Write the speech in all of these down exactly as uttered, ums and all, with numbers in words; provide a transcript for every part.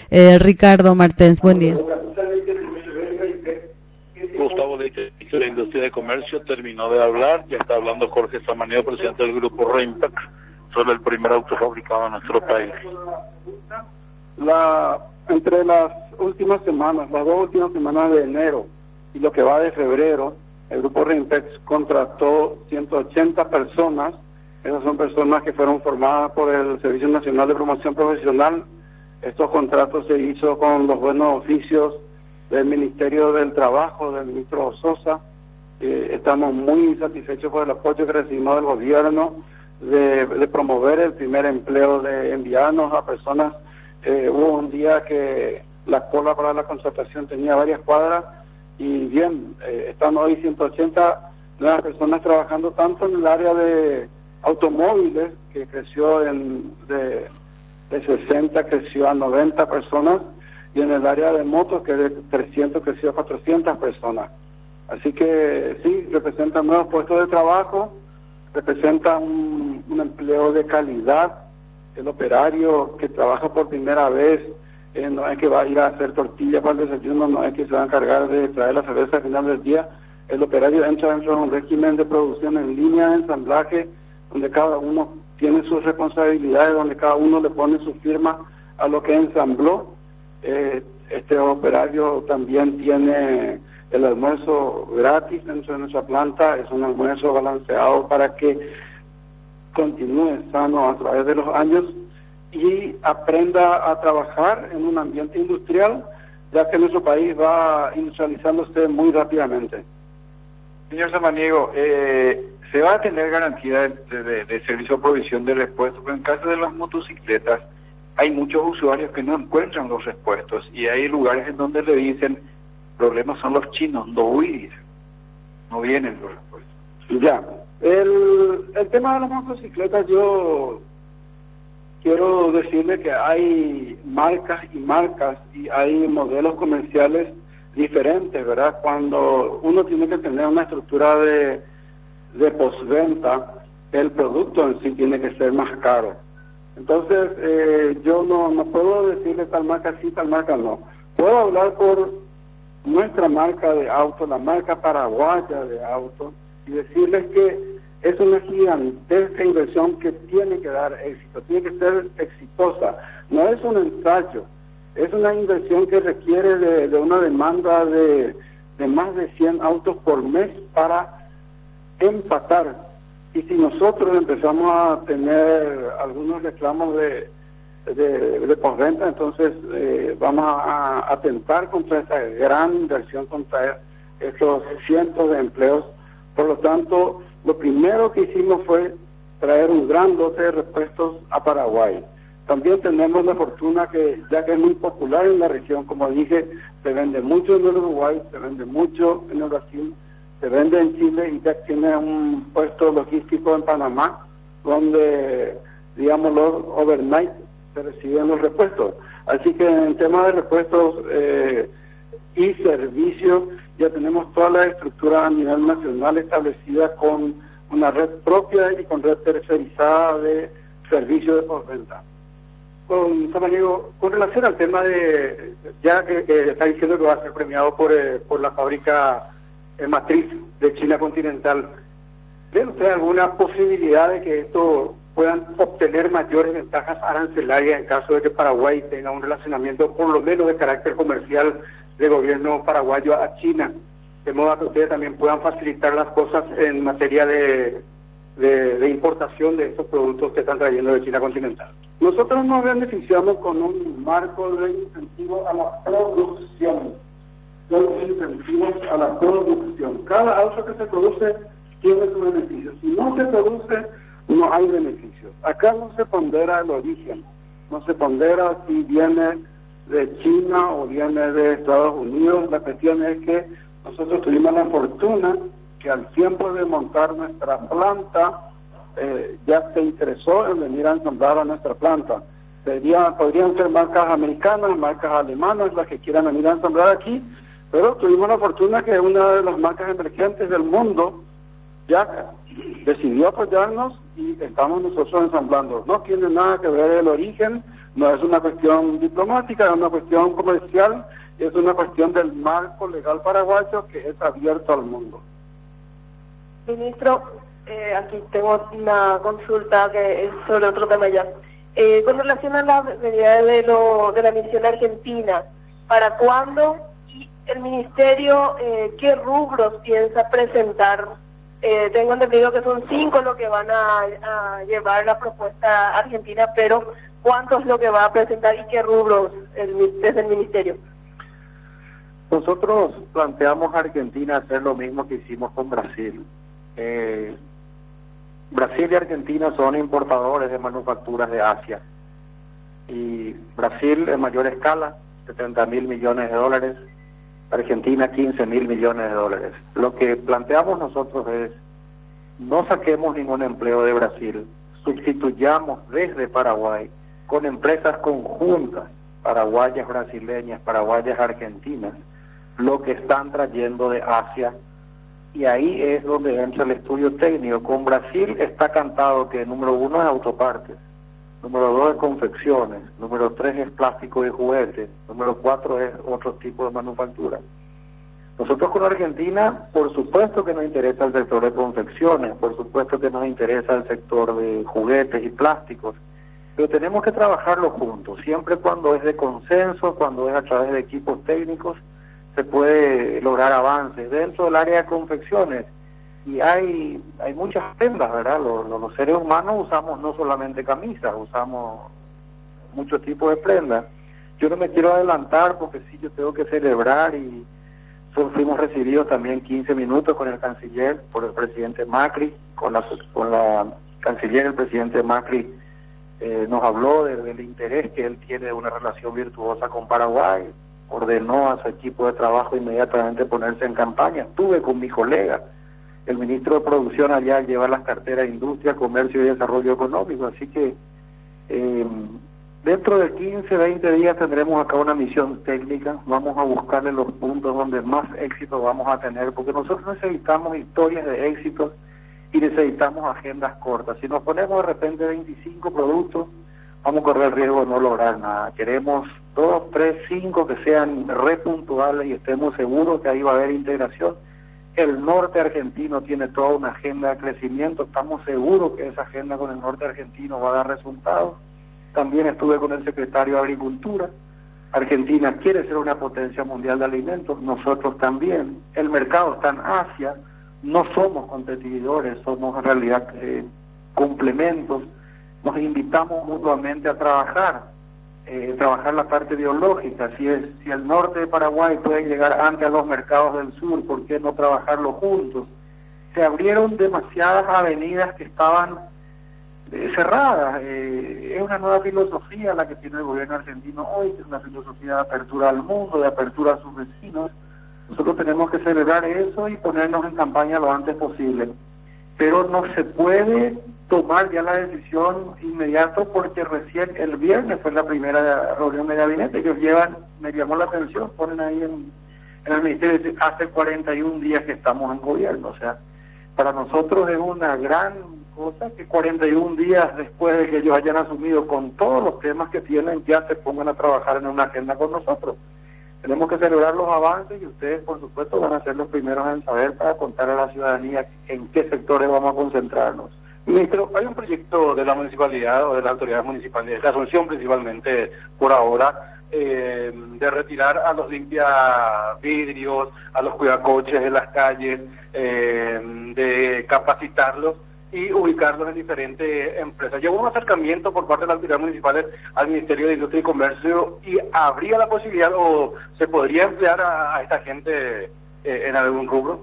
Eh, Ricardo Martens, buen día. Gustavo Leite, de la industria de comercio, terminó de hablar. Ya está hablando Jorge Samaniego, presidente del grupo Reimpact, sobre el primer auto fabricado en nuestro país. La, entre las últimas semanas, las dos últimas semanas de enero y lo que va de febrero, el grupo Reimpact contrató ciento ochenta personas. Esas son personas que fueron formadas por el Servicio Nacional de Promoción Profesional. Estos contratos se hizo con los buenos oficios del Ministerio del Trabajo, del ministro Sosa. Eh, estamos muy satisfechos por el apoyo que recibimos del gobierno de, de promover el primer empleo, de enviarnos a personas. Eh, hubo un día que la cola para la contratación tenía varias cuadras y bien, eh, están hoy ciento ochenta nuevas personas trabajando tanto en el área de automóviles, que creció en, de, de sesenta, creció a noventa personas, y en el área de motos, que de trescientos creció a cuatrocientas personas. Así que sí, representa nuevos puestos de trabajo, representa un, un empleo de calidad. El operario que trabaja por primera vez, eh, no es que va a ir a hacer tortilla para el desayuno, no es que se va a encargar de traer la cerveza al final del día. El operario entra dentro de un régimen de producción en línea, de ensamblaje, donde cada uno tiene sus responsabilidades, donde cada uno le pone su firma a lo que ensambló. Eh, este operario también tiene el almuerzo gratis dentro de nuestra planta. Es un almuerzo balanceado para que continúe sano a través de los años y aprenda a trabajar en un ambiente industrial, ya que nuestro país va industrializándose muy rápidamente. Señor Samaniego, eh, ¿se va a tener garantía de, de, de servicio de provisión de repuestos? Pero en caso de las motocicletas, hay muchos usuarios que no encuentran los repuestos y hay lugares en donde le dicen, problemas son los chinos, no huir, no vienen los repuestos. Ya, el, el tema de las motocicletas, yo quiero decirle que hay marcas y marcas y hay modelos comerciales diferentes, ¿verdad? Cuando uno tiene que tener una estructura de, de postventa, el producto en sí tiene que ser más caro. Entonces, eh, yo no, no puedo decirle tal marca sí, tal marca no. Puedo hablar por nuestra marca de auto, la marca paraguaya de auto, y decirles que es una gigantesca inversión que tiene que dar éxito, tiene que ser exitosa. No es un ensayo, es una inversión que requiere de, de una demanda de, de más de cien autos por mes para empatar. Y si nosotros empezamos a tener algunos reclamos de, de, de postventa, entonces eh, vamos a atentar contra esta gran inversión, contra estos cientos de empleos. Por lo tanto, lo primero que hicimos fue traer un gran lote de repuestos a Paraguay. También tenemos la fortuna que, ya que es muy popular en la región, como dije, se vende mucho en el Uruguay, se vende mucho en el Brasil, se vende en Chile y ya tiene un puesto logístico en Panamá, donde, digamos, los overnight se reciben los repuestos. Así que en tema de repuestos eh, y servicios, ya tenemos toda la estructura a nivel nacional establecida con una red propia y con red tercerizada de servicios de postventa. Con Samaniego, con relación al tema de, ya que, que está diciendo que va a ser premiado por, eh, por la fábrica eh, matriz de China continental, ¿ve usted alguna posibilidad de que esto puedan obtener mayores ventajas arancelarias en caso de que Paraguay tenga un relacionamiento, por lo menos de carácter comercial, de gobierno paraguayo a China, de modo que ustedes también puedan facilitar las cosas en materia de, de, de importación de estos productos que están trayendo de China continental? Nosotros nos beneficiamos con un marco de incentivo a la producción, son incentivos a la producción. Cada auto que se produce tiene su beneficio. Si no se produce, no hay beneficios. Acá no se pondera el origen, no se pondera si viene de China o viene de Estados Unidos. La cuestión es que nosotros tuvimos la fortuna que al tiempo de montar nuestra planta, eh, ya se interesó en venir a ensamblar a nuestra planta. Sería, podrían ser marcas americanas, marcas alemanas, las que quieran venir a ensamblar aquí, pero tuvimos la fortuna que una de las marcas emergentes del mundo ya decidió apoyarnos y estamos nosotros ensamblando. No tiene nada que ver el origen, No es una cuestión diplomática, es una cuestión comercial, es una cuestión del marco legal paraguayo que es abierto al mundo. Ministro, eh, aquí tengo una consulta que es sobre otro tema ya. Eh, con relación a la medida de, lo, de la misión argentina, ¿para cuándo? Y el Ministerio, eh, ¿qué rubros piensa presentar? Eh, tengo entendido que son cinco lo que van a, a llevar la propuesta argentina, pero ¿cuánto es lo que va a presentar y qué rubros el, desde el Ministerio? Nosotros planteamos a Argentina hacer lo mismo que hicimos con Brasil. Eh, Brasil y Argentina son importadores de manufacturas de Asia. Y Brasil en mayor escala, setenta mil millones de dólares, Argentina quince mil millones de dólares. Lo que planteamos nosotros es, no saquemos ningún empleo de Brasil, sustituyamos desde Paraguay con empresas conjuntas, paraguayas, brasileñas, paraguayas, argentinas, lo que están trayendo de Asia. Y ahí es donde entra el estudio técnico. Con Brasil está cantado que número uno es autopartes, número dos es confecciones, número tres es plástico y juguetes, número cuatro es otro tipo de manufactura. Nosotros con Argentina, por supuesto que nos interesa el sector de confecciones, por supuesto que nos interesa el sector de juguetes y plásticos, pero tenemos que trabajarlo juntos, siempre cuando es de consenso, cuando es a través de equipos técnicos, se puede lograr avances. Dentro del área de confecciones, y hay hay muchas prendas, ¿verdad? Los, los, los seres humanos usamos no solamente camisas, usamos muchos tipos de prendas. Yo no me quiero adelantar porque sí, yo tengo que celebrar y fuimos recibidos también quince minutos con el canciller, por el presidente Macri, con la, con la canciller, el presidente Macri eh, nos habló de, del interés que él tiene de una relación virtuosa con Paraguay, ordenó a su equipo de trabajo inmediatamente ponerse en campaña. Estuve con mi colega, el ministro de Producción allá, al llevar las carteras de Industria, Comercio y Desarrollo Económico, así que eh, dentro de quince, veinte días tendremos acá una misión técnica, vamos a buscarle los puntos donde más éxito vamos a tener, porque nosotros necesitamos historias de éxito y necesitamos agendas cortas. Si nos ponemos de repente veinticinco productos, vamos a correr el riesgo de no lograr nada. Queremos dos, tres, cinco que sean repuntuales y estemos seguros que ahí va a haber integración. El norte argentino tiene toda una agenda de crecimiento, estamos seguros que esa agenda con el norte argentino va a dar resultados. También estuve con el secretario de Agricultura. Argentina quiere ser una potencia mundial de alimentos, nosotros también. El mercado está en Asia, no somos competidores, somos en realidad eh, complementos. Nos invitamos mutuamente a trabajar, eh, trabajar la parte biológica. Si es si el norte de Paraguay puede llegar antes a los mercados del sur, ¿por qué no trabajarlo juntos? Se abrieron demasiadas avenidas que estaban eh, cerradas. Eh, es una nueva filosofía la que tiene el gobierno argentino hoy, que es una filosofía de apertura al mundo, de apertura a sus vecinos. Nosotros tenemos que celebrar eso y ponernos en campaña lo antes posible. Pero no se puede tomar ya la decisión inmediato porque recién el viernes fue la primera reunión de gabinete. Ellos llevan, me llamó la atención, ponen ahí en, en el ministerio, hace cuarenta y un días que estamos en gobierno. O sea, para nosotros es una gran cosa que cuarenta y un días después de que ellos hayan asumido con todos los temas que tienen, ya se pongan a trabajar en una agenda con nosotros. Tenemos que celebrar los avances y ustedes, por supuesto, van a ser los primeros en saber para contar a la ciudadanía en qué sectores vamos a concentrarnos. Ministro, hay un proyecto de la municipalidad o de las autoridades municipales, de Asunción principalmente por ahora, eh, de retirar a los limpiavidrios, a los cuidacoches de las calles, eh, de capacitarlos y ubicarlos en diferentes empresas. Llegó un acercamiento por parte de las autoridades municipales al Ministerio de Industria y Comercio y habría la posibilidad o se podría emplear a, a esta gente eh, en algún rubro.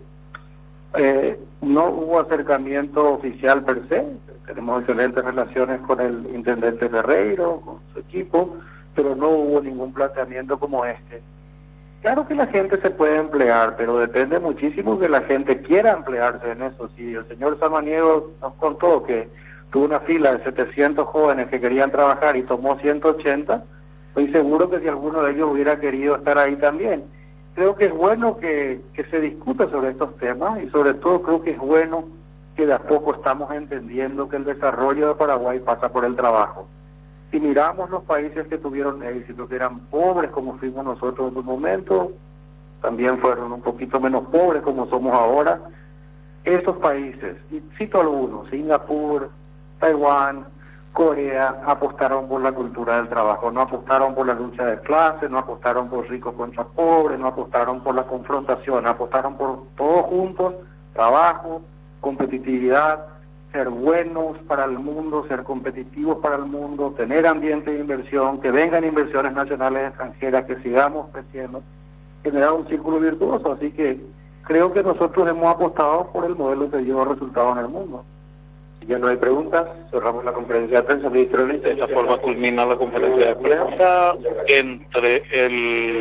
Eh, no hubo acercamiento oficial per se, tenemos excelentes relaciones con el intendente Ferreiro, con su equipo, pero no hubo ningún planteamiento como este. Claro que la gente se puede emplear, pero depende muchísimo que la gente quiera emplearse en eso. Si el señor Samaniego nos contó que tuvo una fila de setecientos jóvenes que querían trabajar y tomó ciento ochenta, estoy seguro que si alguno de ellos hubiera querido estar ahí también. Creo que es bueno que, que se discuta sobre estos temas y sobre todo creo que es bueno que de a poco estamos entendiendo que el desarrollo de Paraguay pasa por el trabajo. Si miramos los países que tuvieron éxito, que eran pobres como fuimos nosotros en su momento, también fueron un poquito menos pobres como somos ahora. Esos países, y cito algunos, Singapur, Taiwán, Corea, apostaron por la cultura del trabajo, no apostaron por la lucha de clases, no apostaron por ricos contra pobres, no apostaron por la confrontación, apostaron por todos juntos, trabajo, competitividad, ser buenos para el mundo, ser competitivos para el mundo, tener ambiente de inversión, que vengan inversiones nacionales y extranjeras, que sigamos creciendo, generar un círculo virtuoso. Así que creo que nosotros hemos apostado por el modelo que lleva resultados en el mundo. Si ya no hay preguntas, cerramos la conferencia de prensa, ministro. De esta forma culmina la conferencia de prensa entre el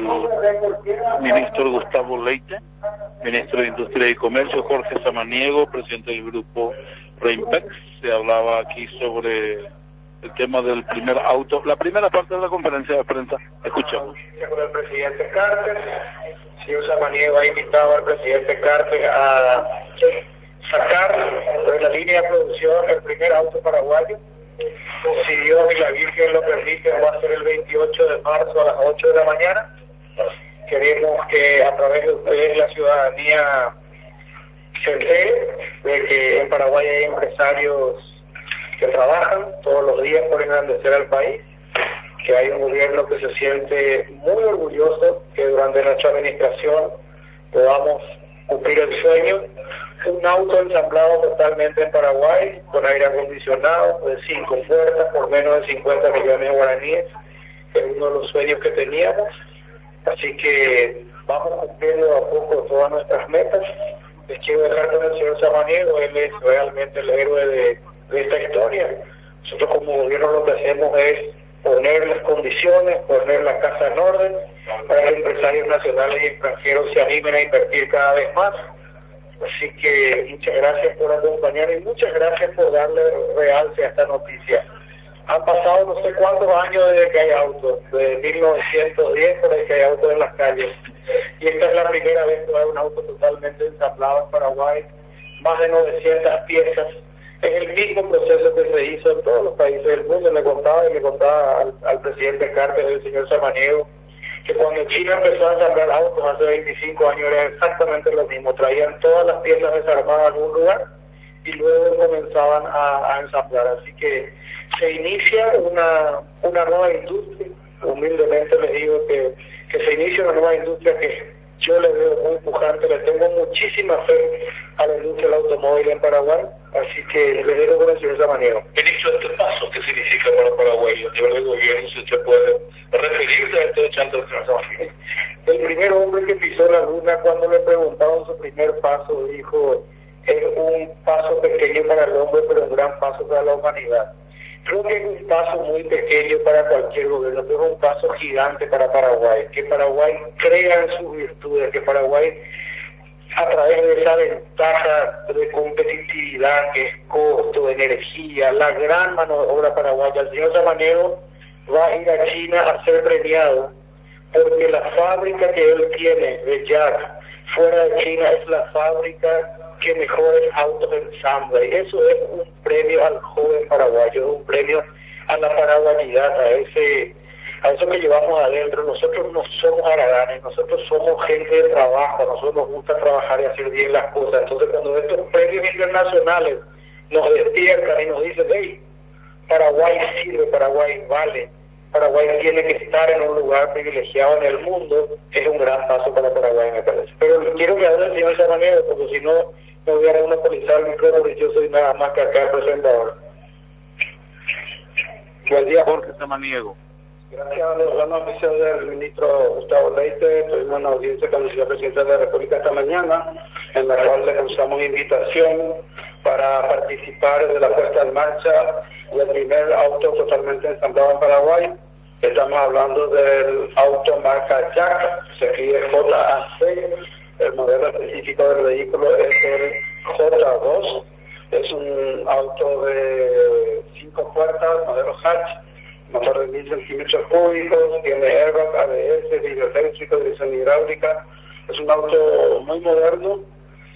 ministro Gustavo Leite, ministro de Industria y Comercio, Jorge Samaniego, presidente del grupo Reinpex. Se hablaba aquí sobre el tema del primer auto. La primera parte de la conferencia de prensa, escuchamos. Con el presidente Carter, el señor Samaniego ha invitado al presidente Carter a sacar de la línea de producción el primer auto paraguayo. Si Dios y la Virgen lo permiten, va a ser el veintiocho de marzo a las ocho de la mañana. Queremos que a través de ustedes la ciudadanía se entere de que en Paraguay hay empresarios que trabajan todos los días por engrandecer al país, que hay un gobierno que se siente muy orgulloso que durante nuestra administración podamos cumplir el sueño. Un auto ensamblado totalmente en Paraguay, con aire acondicionado, de cinco puertas, por menos de cincuenta millones de guaraníes, es uno de los sueños que teníamos. Así que vamos cumpliendo a poco todas nuestras metas. Les quiero dejar con el señor Samaniego, él es realmente el héroe de, de esta historia. Nosotros como gobierno lo que hacemos es poner las condiciones, poner la casa en orden, para que empresarios nacionales y extranjeros se animen a invertir cada vez más. Así que muchas gracias por acompañar y muchas gracias por darle realce a esta noticia. Han pasado no sé cuántos años desde que hay autos, desde mil novecientos diez por ahí que hay autos en las calles. Y esta es la primera vez que hay un auto totalmente ensamblado en Paraguay, más de novecientas piezas. Es el mismo proceso que se hizo en todos los países del mundo. Le contaba y le contaba al, al presidente Carter, el señor Samaniego, que cuando China empezó a ensamblar autos hace veinticinco años era exactamente lo mismo. Traían todas las piezas desarmadas a algún lugar y luego comenzaban a, a ensamblar. Así que se inicia una, una nueva industria. Humildemente les digo que, que se inicia una nueva industria que yo le veo muy pujante. Le tengo muchísima fe a la industria del automóvil en Paraguay. Así que le dejo con el señor Samaniego. Ministro, este paso, ¿qué significa para Paraguay? A nivel de gobierno, si usted puede referirse a este chanto de transformación. El primer hombre que pisó la luna, cuando le preguntaron su primer paso, dijo: es un paso pequeño para el hombre, pero un gran paso para la humanidad. Creo que es un paso muy pequeño para cualquier gobierno, pero es un paso gigante para Paraguay. Que Paraguay crea en sus virtudes, que Paraguay, a través de esa ventaja de competitividad que es costo, energía, la gran mano de obra paraguaya, el señor Samaniego va a ir a China a ser premiado, porque la fábrica que él tiene de Jack fuera de China es la fábrica que mejores autos ensambla, y eso es un premio al joven paraguayo, es un premio a la paraguayidad, a ese a eso que llevamos adentro. Nosotros no somos haraganes, nosotros somos gente de trabajo, a nosotros nos gusta trabajar y hacer bien las cosas. Entonces cuando estos premios internacionales nos despiertan y nos dicen: hey, Paraguay sirve, Paraguay vale, Paraguay tiene que estar en un lugar privilegiado en el mundo, es un gran paso para Paraguay, me parece. Pero quiero que hable el señor Samaniego, porque si no me voy a monopolizar el micrófono y yo soy nada más que acá el presentador. Buen día, Jorge Samaniego. Gracias a la noticia del ministro Gustavo Leite, tuvimos una audiencia con el señor presidente de la República esta mañana, en la cual le causamos invitación para participar de la puesta en marcha del primer auto totalmente ensamblado en Paraguay. Estamos hablando del auto marca Jack, se escribe J A C, el modelo específico del vehículo es el J dos, es un auto de cinco puertas, modelo hatch, motor de mil centímetros cúbicos, tiene airbag, A B S, vidrio eléctrico, dirección hidráulica. Es un auto muy moderno,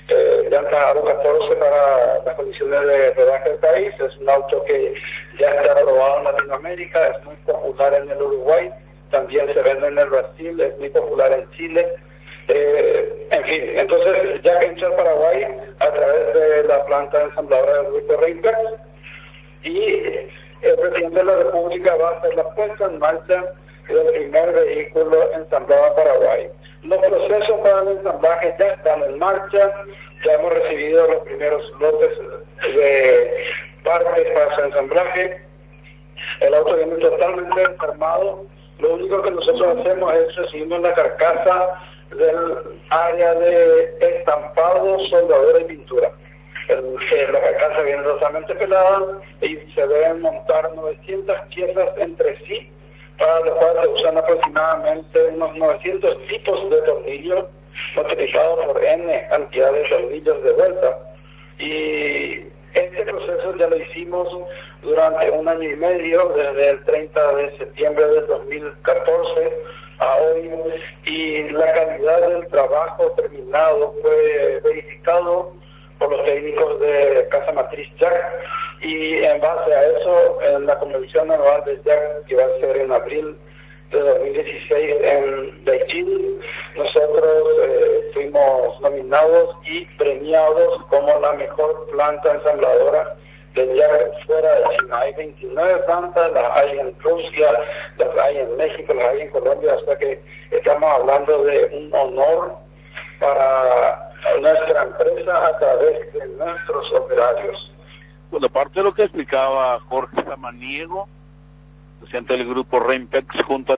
eh, llanta Aro catorce para las condiciones de rodaje del país. Es un auto que ya está aprobado en Latinoamérica, es muy popular en el Uruguay, también se vende en el Brasil, es muy popular en Chile. Eh, en fin, entonces ya que entra al Paraguay a través de la planta ensambladora del grupo Reintex, y el presidente de la República va a hacer la puesta en marcha del primer vehículo ensamblado en Paraguay. Los procesos para el ensamblaje ya están en marcha, ya hemos recibido los primeros lotes de partes para su ensamblaje. El auto viene totalmente desarmado. Lo único que nosotros hacemos es recibimos la carcasa del área de estampado, soldadura y pintura. El, la carcasa viene totalmente pelada y se deben montar novecientas piezas entre sí, para lo cual se usan aproximadamente unos novecientos tipos de tornillos multiplicados por N cantidad de tornillos de vuelta. Y este proceso ya lo hicimos durante un año y medio, desde el treinta de septiembre del dos mil catorce a hoy, y la calidad del trabajo terminado fue verificado por los técnicos de Casa Matriz Jack, y en base a eso, en la convención anual de Jack, que va a ser en abril de dos mil dieciséis en Beijing, nosotros eh, fuimos nominados y premiados como la mejor planta ensambladora de Jack fuera de China. Hay veintinueve plantas, las hay en Rusia, las hay en México, las hay en Colombia, hasta que estamos hablando de un honor para nuestra empresa a través de nuestros operarios. Bueno, aparte de lo que explicaba Jorge Samaniego, presidente del grupo Reintex, junto a